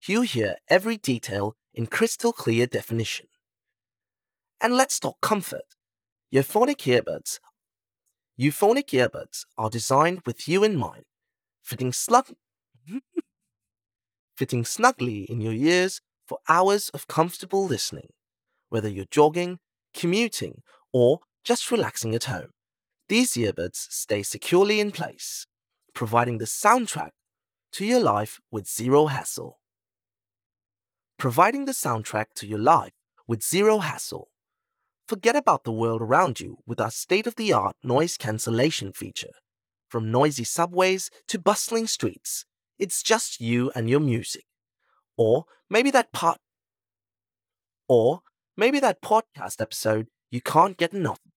you hear every detail in crystal clear definition. And let's talk comfort. Euphonic earbuds are designed with you in mind, fitting, slug- fitting snugly in your ears for hours of comfortable listening, whether you're jogging, commuting, or just relaxing at home. These earbuds stay securely in place, providing the soundtrack to your life with zero hassle. Providing the soundtrack to your life with zero hassle. Forget about the world around you with our state of the art noise cancellation feature. From noisy subways to bustling streets, it's just you and your music. Or maybe that part or maybe that podcast episode you can't get enough